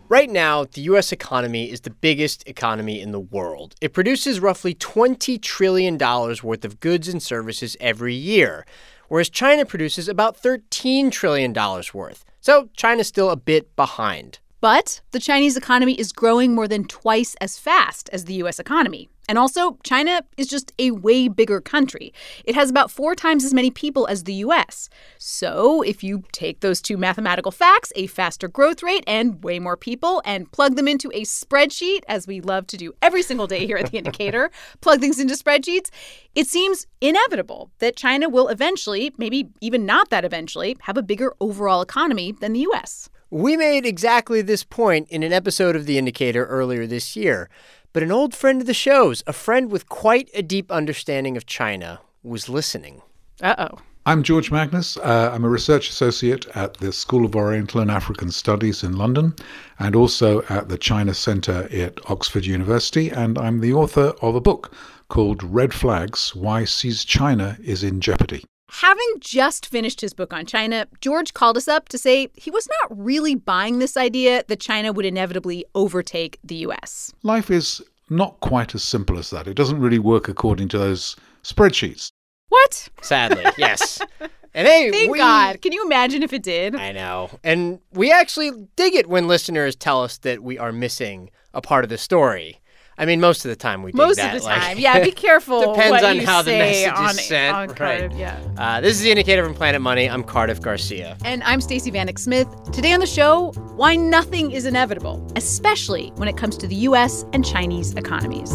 Right now, the U.S. economy is the biggest economy in the world. It produces roughly $20 trillion worth of goods and services every year, whereas China produces about $13 trillion worth. So China's still a bit behind. But the Chinese economy is growing more than twice as fast as the U.S. economy. And also, China is just a way bigger country. It has about 4 times as many people as the U.S. So if you take those two mathematical facts, a faster growth rate and way more people, and plug them into a spreadsheet, as we love to do every single day here at The Indicator, plug things into spreadsheets, it seems inevitable that China will eventually, maybe even not that eventually, have a bigger overall economy than the U.S. We made exactly this point in an episode of The Indicator earlier this year. But an old friend of the show's, a friend with quite a deep understanding of China, was listening. Uh-oh. I'm George Magnus. I'm a research associate at the School of Oriental and African Studies in London and also at the China Centre at Oxford University. And I'm the author of a book called Red Flags: Why Seized China is in Jeopardy. Having just finished his book on China, George called us up to say he was not really buying this idea that China would inevitably overtake the U.S. Life is not quite as simple as that. It doesn't really work according to those spreadsheets. What? Sadly, yes. And hey, Thank God. Can you imagine if it did? I know. And we actually dig it when listeners tell us that we are missing a part of the story. I mean, most of the time we dig most that. Most of the time. Yeah, be careful. Depends what on you how the say message is sent. On right. Cardiff, yeah. This is The Indicator from Planet Money. I'm Cardiff Garcia. And I'm Stacey Vanek Smith. Today on the show, why nothing is inevitable, especially when it comes to the U.S. and Chinese economies.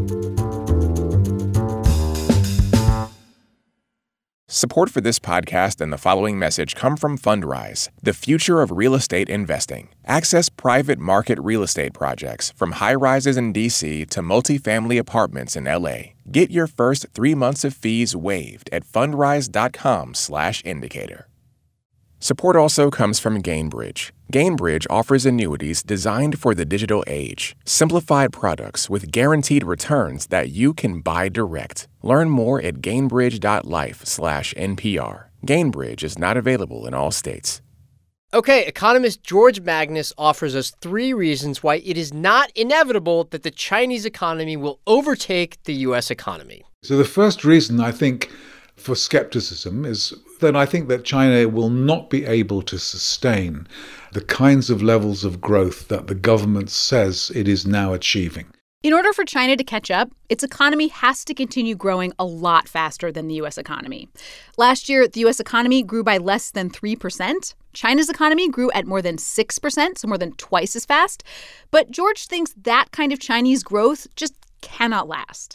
Support for this podcast and the following message come from Fundrise, the future of real estate investing. Access private market real estate projects from high-rises in D.C. to multifamily apartments in L.A. Get your first 3 months of fees waived at fundrise.com/indicator. Support also comes from Gainbridge. Gainbridge offers annuities designed for the digital age. Simplified products with guaranteed returns that you can buy direct. Learn more at gainbridge.life/NPR. Gainbridge is not available in all states. Okay, economist George Magnus offers us 3 reasons why it is not inevitable that the Chinese economy will overtake the U.S. economy. So the first reason, I think, for skepticism is that I think that China will not be able to sustain the kinds of levels of growth that the government says it is now achieving. In order for China to catch up, its economy has to continue growing a lot faster than the U.S. economy. Last year, the U.S. economy grew by less than 3%. China's economy grew at more than 6%, so more than twice as fast. But George thinks that kind of Chinese growth just cannot last.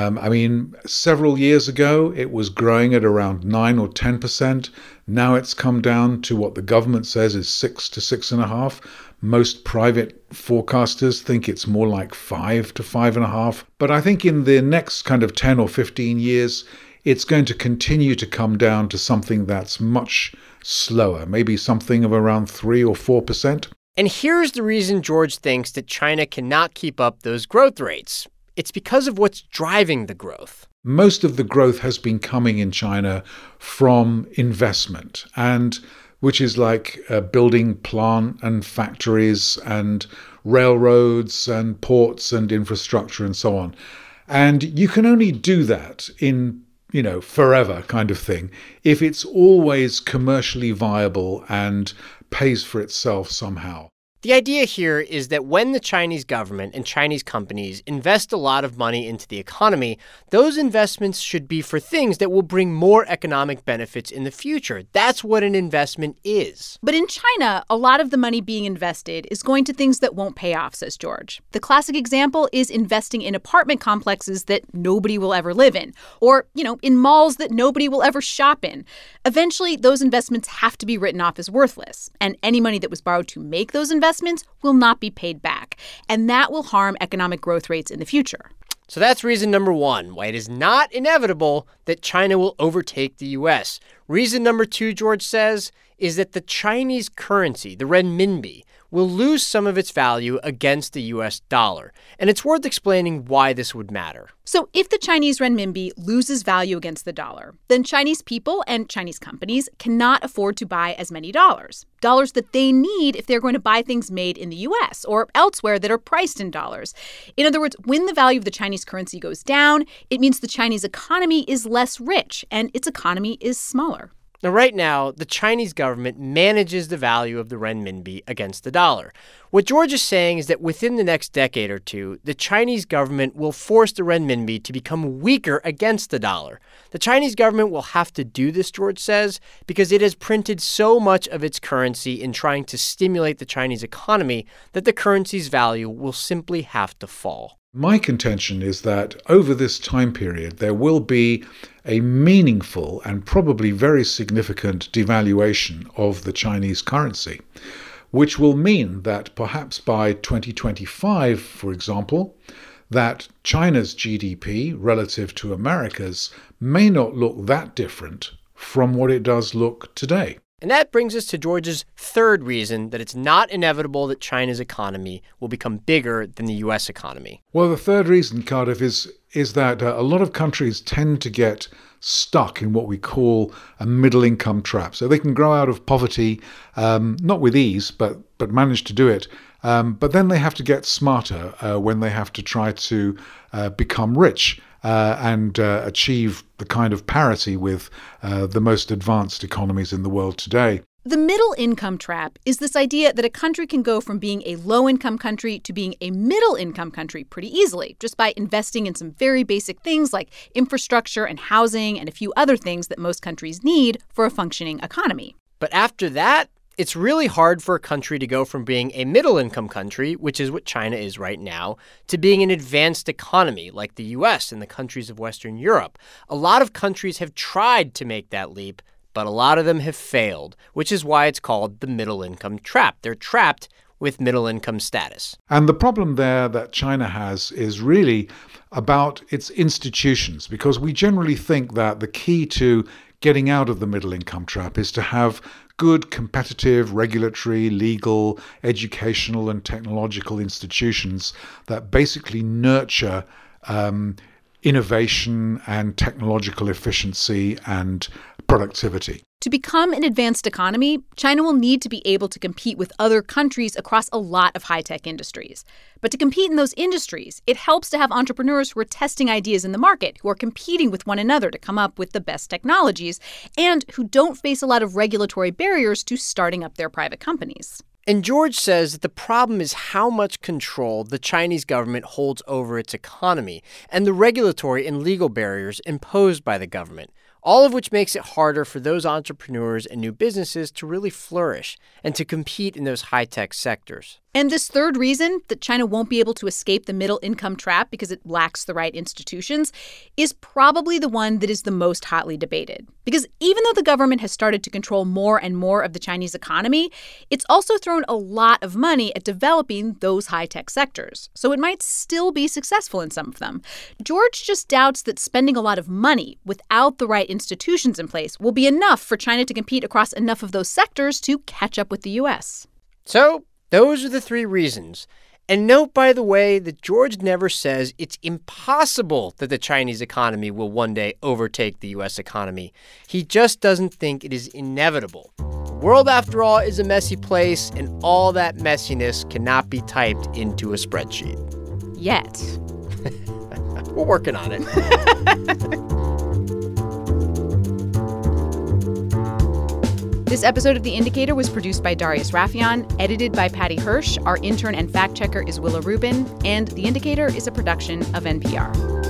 Several years ago, it was growing at around 9 or 10%. Now it's come down to what the government says is 6 to 6.5%. Most private forecasters think it's more like 5 to 5.5%. But I think in the next kind of 10 or 15 years, it's going to continue to come down to something that's much slower, maybe something of around 3 or 4%. And here's the reason George thinks that China cannot keep up those growth rates. It's because of what's driving the growth. Most of the growth has been coming in China from investment, and which is like building plant and factories and railroads and ports and infrastructure and so on. And you can only do that in, forever kind of thing if it's always commercially viable and pays for itself somehow. The idea here is that when the Chinese government and Chinese companies invest a lot of money into the economy, those investments should be for things that will bring more economic benefits in the future. That's what an investment is. But in China, a lot of the money being invested is going to things that won't pay off, says George. The classic example is investing in apartment complexes that nobody will ever live in, or, in malls that nobody will ever shop in. Eventually, those investments have to be written off as worthless, and any money that was borrowed to make those investments will not be paid back, and that will harm economic growth rates in the future. So that's reason number 1, why it is not inevitable that China will overtake the U.S. Reason number 2, George says, is that the Chinese currency, the renminbi, will lose some of its value against the U.S. dollar. And it's worth explaining why this would matter. So if the Chinese renminbi loses value against the dollar, then Chinese people and Chinese companies cannot afford to buy as many dollars that they need if they're going to buy things made in the U.S. or elsewhere that are priced in dollars. In other words, when the value of the Chinese currency goes down, it means the Chinese economy is less rich and its economy is smaller. Now, right now, the Chinese government manages the value of the renminbi against the dollar. What George is saying is that within the next decade or two, the Chinese government will force the renminbi to become weaker against the dollar. The Chinese government will have to do this, George says, because it has printed so much of its currency in trying to stimulate the Chinese economy that the currency's value will simply have to fall. My contention is that over this time period, there will be a meaningful and probably very significant devaluation of the Chinese currency, which will mean that perhaps by 2025, for example, that China's GDP relative to America's may not look that different from what it does look today. And that brings us to George's third reason that it's not inevitable that China's economy will become bigger than the U.S. economy. Well, the third reason, Cardiff, is that a lot of countries tend to get stuck in what we call a middle-income trap. So they can grow out of poverty, not with ease, but manage to do it. But then they have to get smarter when they have to try to become rich and achieve the kind of parity with the most advanced economies in the world today. The middle income trap is this idea that a country can go from being a low-income country to being a middle-income country pretty easily, just by investing in some very basic things like infrastructure and housing and a few other things that most countries need for a functioning economy. But after that, it's really hard for a country to go from being a middle-income country, which is what China is right now, to being an advanced economy like the U.S. and the countries of Western Europe. A lot of countries have tried to make that leap, but a lot of them have failed, which is why it's called the middle-income trap. They're trapped with middle-income status. And the problem there that China has is really about its institutions, because we generally think that the key to getting out of the middle-income trap is to have good, competitive, regulatory, legal, educational, and technological institutions that basically nurture innovation and technological efficiency and productivity. To become an advanced economy, China will need to be able to compete with other countries across a lot of high-tech industries. But to compete in those industries, it helps to have entrepreneurs who are testing ideas in the market, who are competing with one another to come up with the best technologies, and who don't face a lot of regulatory barriers to starting up their private companies. And George says that the problem is how much control the Chinese government holds over its economy and the regulatory and legal barriers imposed by the government, all of which makes it harder for those entrepreneurs and new businesses to really flourish and to compete in those high-tech sectors. And this third reason that China won't be able to escape the middle-income trap because it lacks the right institutions is probably the one that is the most hotly debated. Because even though the government has started to control more and more of the Chinese economy, it's also thrown a lot of money at developing those high-tech sectors. So it might still be successful in some of them. George just doubts that spending a lot of money without the right institutions in place will be enough for China to compete across enough of those sectors to catch up with the U.S. So those are the three reasons. And note, by the way, that George never says it's impossible that the Chinese economy will one day overtake the U.S. economy. He just doesn't think it is inevitable. The world, after all, is a messy place, and all that messiness cannot be typed into a spreadsheet. Yet. We're working on it. This episode of The Indicator was produced by Darius Rafieyan, edited by Patty Hirsch. Our intern and fact-checker is Willa Rubin, and The Indicator is a production of NPR.